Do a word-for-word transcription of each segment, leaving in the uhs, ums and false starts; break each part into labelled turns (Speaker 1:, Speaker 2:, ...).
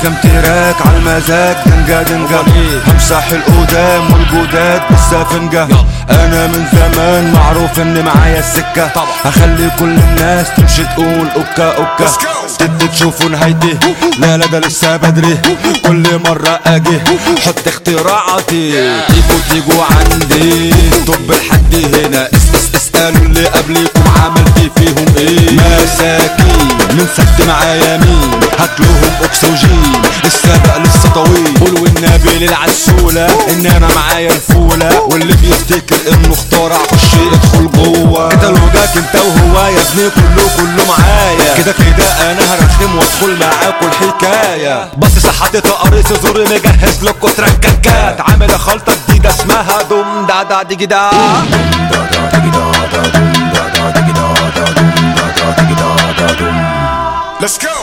Speaker 1: كام تراك عالمزاج دنجا دنجا، همسح القدام والجداد بالسفنجة. انا من زمان معروف ان معايا السكة، هخلي كل الناس تمشي تقول اوكا اوكا. تبدو تشوفوا نهايتي، لا لا ده لسه بدري. كل مرة اجي حط اختراعاتي، تيجوا تيجوا عندي طب لحد هنا. اس اس اسألوا اللي قبليكم عملت فيهم ايه. مساكين من سد معايا مين، هاتلهم اكسجين السبق لسه طويل. قول والنبي للعسولة ان انا معايا الفولة، واللي بيفتكر انه اخترع خش ادخل جوه. كتالوجك انت وهو يا ابني كله كله معايا، كده كده انا هرخم وادخل معاكوا الحكاية. بس صحتي تقريص زوري مجهز لكوا ترككات، عامل خلطة جديدة اسمها دوم دا دا ديجي دا.
Speaker 2: Let's go.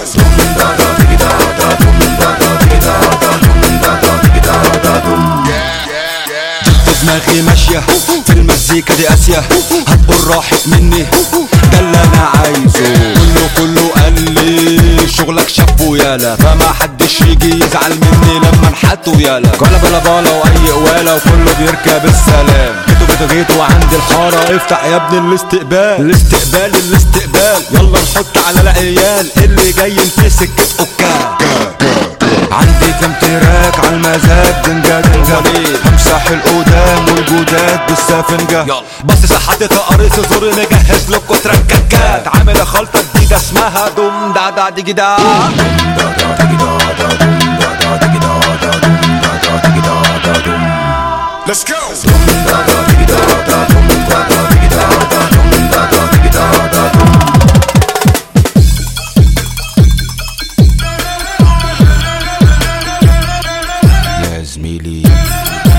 Speaker 1: دماغي ماشية في المزيكا دي اسيا، هتقول راحت مني ده اللي انا عايزه. كله كله قال لي شغلك شابو يالا، فما حدش يجي يزعل مني لما انحتوا يالا. قلا بلا بالا واي قواله وكله بيركب السلام. جيتوا جيتوا جيتوا عند الحارة، افتح يا ابني الاستقبال الاستقبال الاستقبال. يلا نحط على العيال اللي جاي في سكة اوكا. عندي كام تراك عالمزاج دنجا دنجا، همسح القدام والجداد بالسفنجة. بس صحتي تقريص زوري مجهز لكوا ترككات، عامل خلطة جديدة اسمها دوم دا دا ديجي دا.
Speaker 2: Let's go.
Speaker 1: يا زميلي